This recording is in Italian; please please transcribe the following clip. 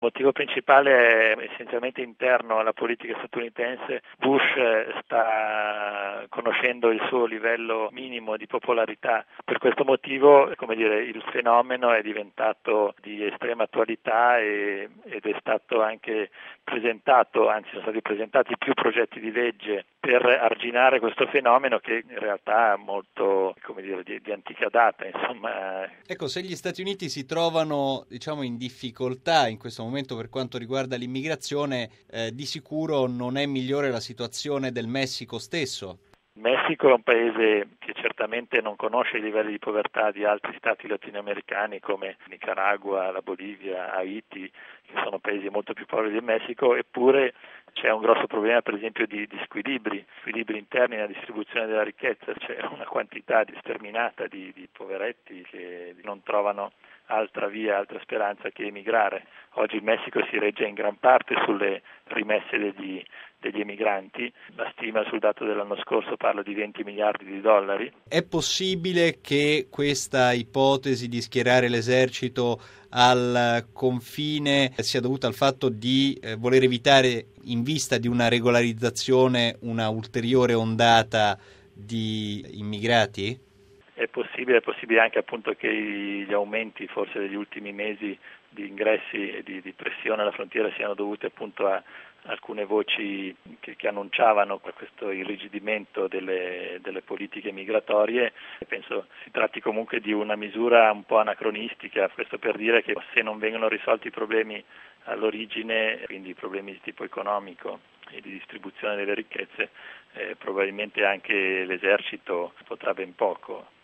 motivo principale è essenzialmente interno alla politica statunitense. Bush sta conoscendo il suo livello minimo di popolarità. Per questo motivo, il fenomeno è diventato di estrema attualità ed è stato anche presentato, anzi sono stati presentati più progetti di legge per arginare questo fenomeno che in realtà è molto, di antica data, insomma. Ecco, se gli Stati Uniti si trovano, in difficoltà in questo momento per quanto riguarda l'immigrazione, di sicuro non è migliore la situazione del Messico stesso. Il Messico è un paese che certamente non conosce i livelli di povertà di altri stati latinoamericani come Nicaragua, la Bolivia, Haiti, che sono paesi molto più poveri del Messico, eppure c'è un grosso problema per esempio di squilibri interni nella distribuzione della ricchezza. C'è una quantità sterminata di poveretti che non trovano altra via, altra speranza che emigrare. Oggi il Messico si regge in gran parte sulle rimesse degli emigranti. La stima sul dato dell'anno scorso parla di 20 miliardi di dollari. È possibile che questa ipotesi di schierare l'esercito al confine sia dovuta al fatto di voler evitare, in vista di una regolarizzazione, una ulteriore ondata di immigrati? È possibile anche appunto che gli aumenti forse degli ultimi mesi di ingressi e di pressione alla frontiera siano dovuti appunto a alcune voci che annunciavano questo irrigidimento delle politiche migratorie. Penso si tratti comunque di una misura un po' anacronistica, questo per dire che se non vengono risolti i problemi all'origine, quindi i problemi di tipo economico e di distribuzione delle ricchezze, probabilmente anche l'esercito potrà ben poco.